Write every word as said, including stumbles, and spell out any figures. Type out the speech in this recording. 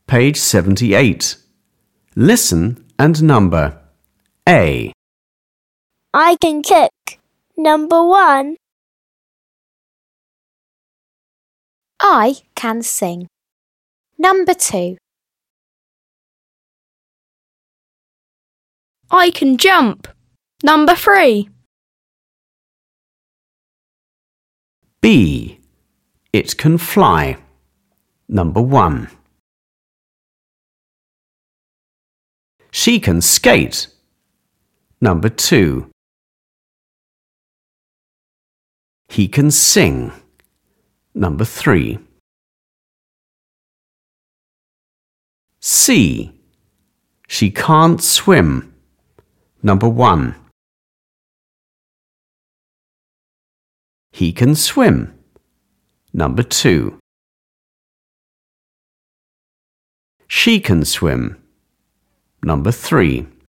Page seventy-eight. Listen and number. A. I can cook. Number one. I can sing. Number two. I can jump. Number three. B. It can fly. Number one. She can skate. Number two. He can sing. Number three. C. She can't swim. Number one. He can swim. Number two. She can swim. Number three.